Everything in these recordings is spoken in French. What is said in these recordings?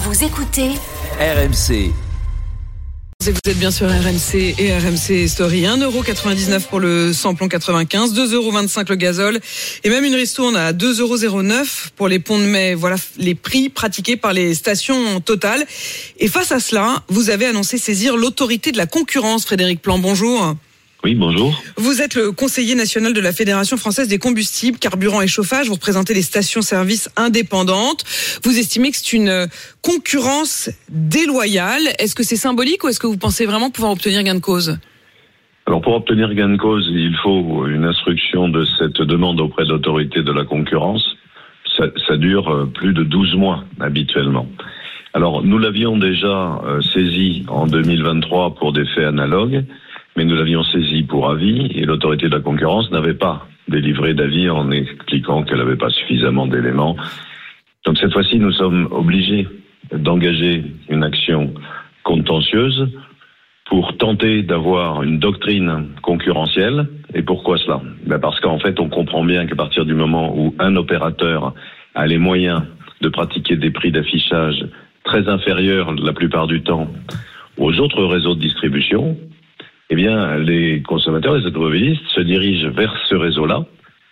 Vous écoutez RMC. Vous êtes bien sur RMC et RMC Story. 1,99€ pour le samplon 95, 2,25€ le gazole et même une ristourne à 2,09€ pour les ponts de mai. Voilà les prix pratiqués par les stations Total. Et face à cela, vous avez annoncé saisir l'autorité de la concurrence. Frédéric Plan, bonjour. Oui, bonjour. Vous êtes le conseiller national de la Fédération française des combustibles, carburants et chauffage. Vous représentez les stations-service indépendantes. Vous estimez que c'est une concurrence déloyale. Est-ce que c'est symbolique ou est-ce que vous pensez vraiment pouvoir obtenir gain de cause ? Alors, pour obtenir gain de cause, il faut une instruction de cette demande auprès de l'autorité de la concurrence. Ça dure plus de 12 mois, habituellement. Alors, nous l'avions déjà saisi en 2023 pour des faits analogues. Mais nous l'avions saisi pour avis et l'autorité de la concurrence n'avait pas délivré d'avis en expliquant qu'elle n'avait pas suffisamment d'éléments. Donc cette fois-ci, nous sommes obligés d'engager une action contentieuse pour tenter d'avoir une doctrine concurrentielle. Et pourquoi cela ? Parce qu'en fait, on comprend bien qu'à partir du moment où un opérateur a les moyens de pratiquer des prix d'affichage très inférieurs la plupart du temps aux autres réseaux de distribution, eh bien, les consommateurs, les automobilistes se dirigent vers ce réseau-là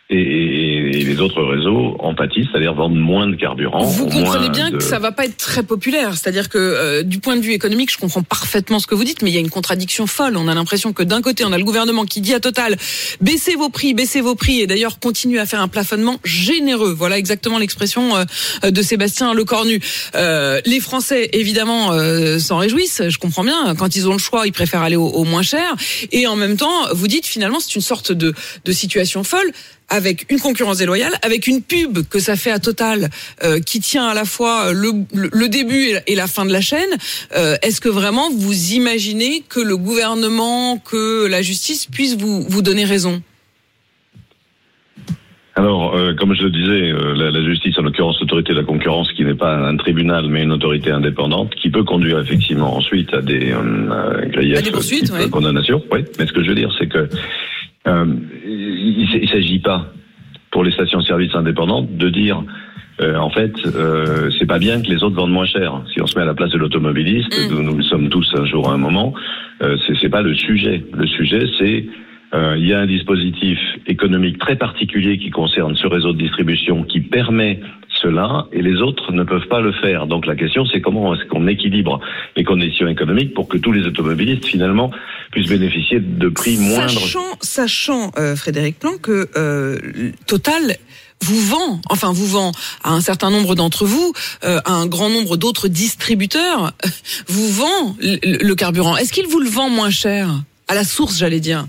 et les autres réseaux en pâtissent, c'est-à-dire vendent moins de carburant. Vous comprenez bien que ça va pas être très populaire. C'est-à-dire que du point de vue économique, je comprends parfaitement ce que vous dites, mais il y a une contradiction folle. On a l'impression que d'un côté, on a le gouvernement qui dit à Total baissez vos prix, et d'ailleurs continue à faire un plafonnement généreux. Voilà exactement l'expression de Sébastien Lecornu. Les Français, évidemment, s'en réjouissent. Je comprends bien. Quand ils ont le choix, ils préfèrent aller au moins cher. Et en même temps, vous dites finalement, c'est une sorte de situation folle, avec une concurrence déloyale, avec une pub que ça fait à Total, qui tient à la fois le début et la fin de la chaîne. Est-ce que vraiment vous imaginez que le gouvernement, que la justice puisse vous donner raison ? Alors, comme je le disais, la justice, en l'occurrence l'autorité de la concurrence, qui n'est pas un tribunal mais une autorité indépendante, qui peut conduire effectivement ensuite à des griefs, des poursuites, de condamnation. Oui, mais ce que je veux dire, c'est que il s'agit pas pour les stations-service indépendantes de dire en fait c'est pas bien que les autres vendent moins cher. Si on se met à la place de l'automobiliste, nous le sommes tous un jour à un moment, c'est pas le sujet. Le sujet, c'est il y a un dispositif économique très particulier qui concerne ce réseau de distribution qui permet cela et les autres ne peuvent pas le faire. Donc la question, c'est comment est-ce qu'on équilibre les conditions économiques pour que tous les automobilistes finalement puissent bénéficier de prix moindres. Sachant Frédéric Plan, que Total vous vend à un certain nombre d'entre vous, à un grand nombre d'autres distributeurs, vous vend le carburant. Est-ce qu'il vous le vend moins cher ? À la source, j'allais dire.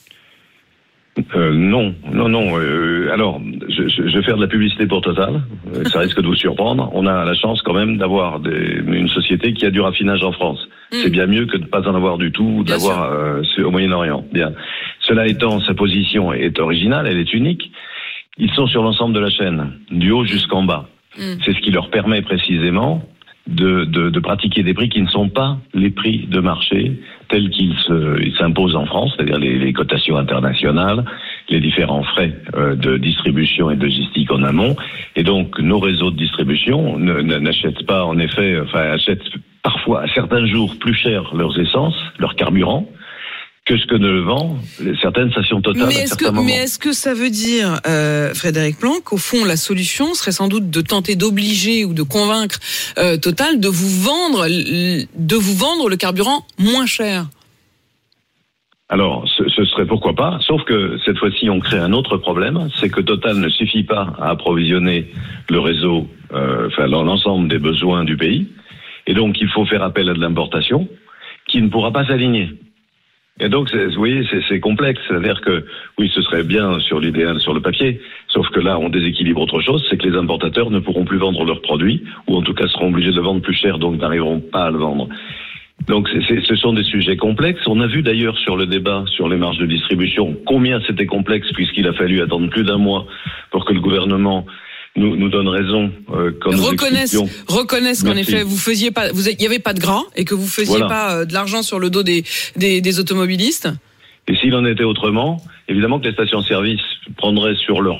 Non. Alors, je vais faire de la publicité pour Total. Ça risque de vous surprendre. On a la chance quand même d'avoir une société qui a du raffinage en France. C'est bien mieux que de ne pas en avoir du tout, ou d'avoir au Moyen-Orient. Bien. Cela étant, sa position est originale, elle est unique. Ils sont sur l'ensemble de la chaîne, du haut jusqu'en bas. C'est ce qui leur permet précisément de pratiquer des prix qui ne sont pas les prix de marché tels qu'ils s'imposent en France, c'est-à-dire les cotations internationales, les différents frais de distribution et de logistique en amont. Et donc, nos réseaux de distribution n'achètent pas, en effet, achètent parfois à certains jours plus cher leurs essences, leurs carburants, que ce que ne le vend certaines stations Total à certains moments. Mais est-ce que ça veut dire, Frédéric Plan, qu'au fond, la solution serait sans doute de tenter d'obliger ou de convaincre Total de vous vendre le carburant moins cher ? Alors, ce serait pourquoi pas, sauf que cette fois-ci, on crée un autre problème, c'est que Total ne suffit pas à approvisionner le réseau, l'ensemble des besoins du pays, et donc il faut faire appel à de l'importation, qui ne pourra pas s'aligner. Et donc, vous voyez, c'est complexe. C'est-à-dire que, oui, ce serait bien sur l'idéal, sur le papier, sauf que là, on déséquilibre autre chose, c'est que les importateurs ne pourront plus vendre leurs produits, ou en tout cas seront obligés de le vendre plus cher, donc n'arriveront pas à le vendre. Donc, ce sont des sujets complexes. On a vu d'ailleurs sur le débat sur les marges de distribution combien c'était complexe, puisqu'il a fallu attendre plus d'un mois pour que le gouvernement nous donne raison quand nous reconnaissent qu'en effet il y avait pas de gras et que vous faisiez pas de l'argent sur le dos des automobilistes. Et s'il en était autrement, évidemment que les stations-service prendraient sur leur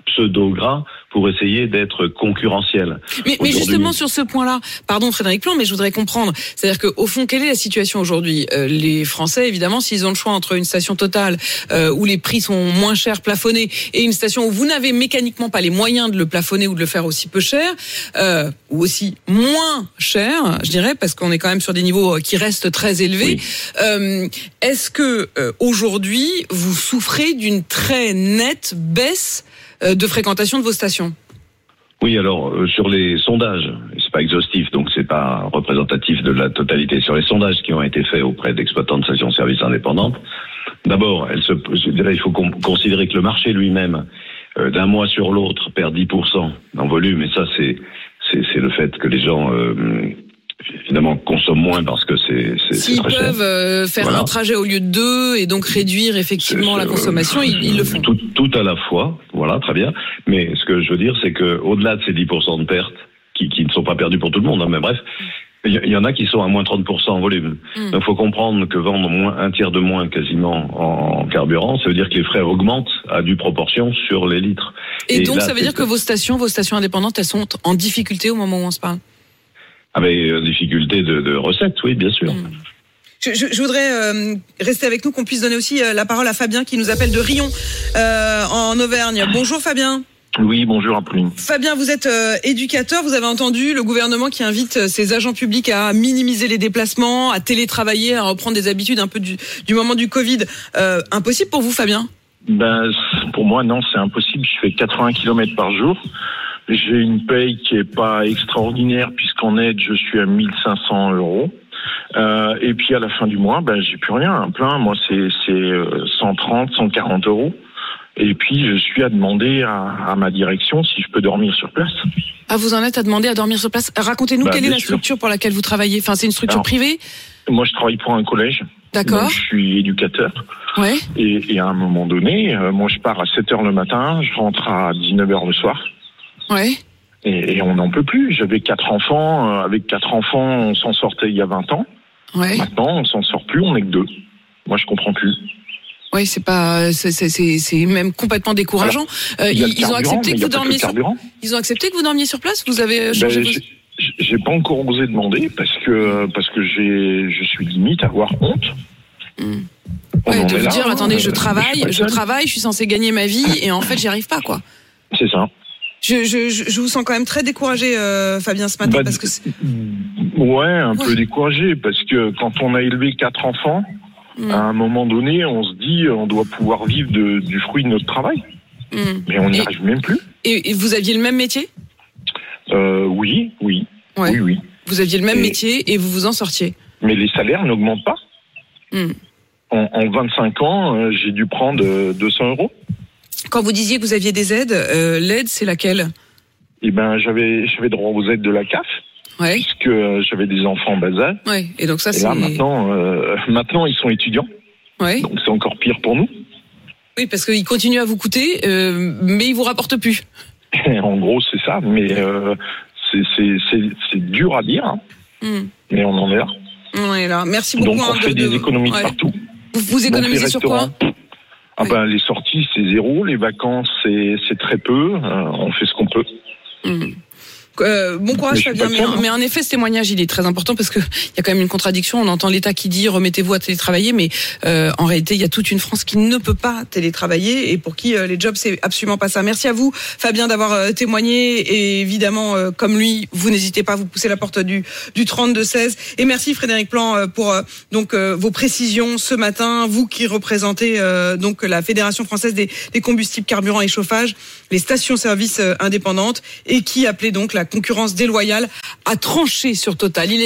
pseudo-gras pour essayer d'être concurrentiel. Mais justement sur ce point-là, pardon Frédéric Plan, mais je voudrais comprendre. C'est-à-dire qu'au fond, quelle est la situation aujourd'hui ? Les Français, évidemment, s'ils ont le choix entre une station Total où les prix sont moins chers, plafonnés, et une station où vous n'avez mécaniquement pas les moyens de le plafonner ou de le faire aussi peu cher, ou aussi moins cher, je dirais, parce qu'on est quand même sur des niveaux qui restent très élevés. Oui. Est-ce que aujourd'hui, vous souffrez d'une très nette baisse de fréquentation de vos stations ? Oui, alors sur les sondages, c'est pas exhaustif, donc c'est pas représentatif de la totalité. Sur les sondages qui ont été faits auprès d'exploitants de stations-service indépendantes, d'abord, je dirais, il faut considérer que le marché lui-même, d'un mois sur l'autre, perd 10% en volume, et ça, c'est le fait que les gens finalement consomment moins parce que c'est s'ils très cher. S'ils peuvent faire un trajet au lieu de 2 et donc réduire effectivement la consommation, ils le font. Tout à la fois, voilà, très bien. Mais ce que je veux dire, c'est que au-delà de ces 10% de pertes, qui ne sont pas perdues pour tout le monde, hein, mais bref, il y en a qui sont à moins 30% en volume. Donc il faut comprendre que vendre un tiers de moins quasiment en carburant, ça veut dire que les frais augmentent à due proportion sur les litres. Et donc là, ça veut dire que vos stations indépendantes, elles sont en difficulté au moment où on se parle ? Avec difficulté de recettes, oui, bien sûr. Je voudrais rester avec nous, qu'on puisse donner aussi la parole à Fabien qui nous appelle de Rion en Auvergne. Bonjour Fabien. Oui, bonjour Apolline. Fabien, vous êtes éducateur, vous avez entendu le gouvernement qui invite ses agents publics à minimiser les déplacements, à télétravailler, à reprendre des habitudes un peu du moment du Covid. Impossible pour vous Fabien ? Pour moi non, c'est impossible, je fais 80 km par jour. J'ai une paye qui est pas extraordinaire puisqu'en aide je suis à 1 500 €. Et puis à la fin du mois, j'ai plus rien. Un plein, moi c'est 130, 140 €. Et puis je suis à demander à ma direction si je peux dormir sur place. Ah, vous en êtes à demander à dormir sur place. Racontez-nous quelle est la structure pour laquelle vous travaillez. Enfin, c'est une structure privée ? Moi je travaille pour un collège. D'accord. Donc, je suis éducateur. Ouais. Et à un moment donné, moi je pars à 7h le matin, je rentre à 19h le soir. Ouais. Et on n'en peut plus. J'avais 4 enfants. Avec 4 enfants, on s'en sortait il y a 20 ans. Ouais. Maintenant, on s'en sort plus. On n'est que 2. Moi, je comprends plus. Oui, c'est même complètement décourageant. Ils ont accepté que vous dormiez Ils ont accepté que vous dormiez sur place. Vous avez changé j'ai pas encore osé demander parce que je suis limite à avoir honte. Ouais, de vous dire attendez, je travaille, je suis censé gagner ma vie et en fait, j'y arrive pas quoi. C'est ça. Je vous sens quand même très découragé, Fabien, ce matin, parce que peu découragé, parce que quand on a élevé 4 enfants, à un moment donné, on se dit, on doit pouvoir vivre du fruit de notre travail, mais on n'y arrive même plus. Et vous aviez le même métier ? Oui. Ouais. Oui. Vous aviez le même métier et vous vous en sortiez. Mais les salaires n'augmentent pas. En 25 ans, j'ai dû prendre 200 €. Quand vous disiez que vous aviez des aides, l'aide, c'est laquelle ? J'avais droit aux aides de la CAF, puisque j'avais des enfants en bas âge. Ouais. Et donc ça, là, maintenant, ils sont étudiants. Ouais. Donc c'est encore pire pour nous. Oui, parce qu'ils continuent à vous coûter, mais ils vous rapportent plus. En gros, c'est ça. Mais c'est dur à dire, mais on en est là. On est là. Merci beaucoup. Donc on fait des économies partout. Vous économisez sur quoi ? Les sorties, c'est 0. Les vacances, c'est très peu. On fait ce qu'on peut. Bon courage Fabien, mais en effet ce témoignage il est très important parce que il y a quand même une contradiction. On entend l'État qui dit remettez-vous à télétravailler, mais en réalité il y a toute une France qui ne peut pas télétravailler et pour qui les jobs c'est absolument pas ça. Merci à vous Fabien d'avoir témoigné et évidemment comme lui vous n'hésitez pas à vous pousser la porte du 32-16 et merci Frédéric Plan pour vos précisions ce matin, vous qui représentez donc la Fédération française des combustibles, carburants et chauffage, les stations-service indépendantes et qui appelait donc la concurrence déloyale à trancher sur Total.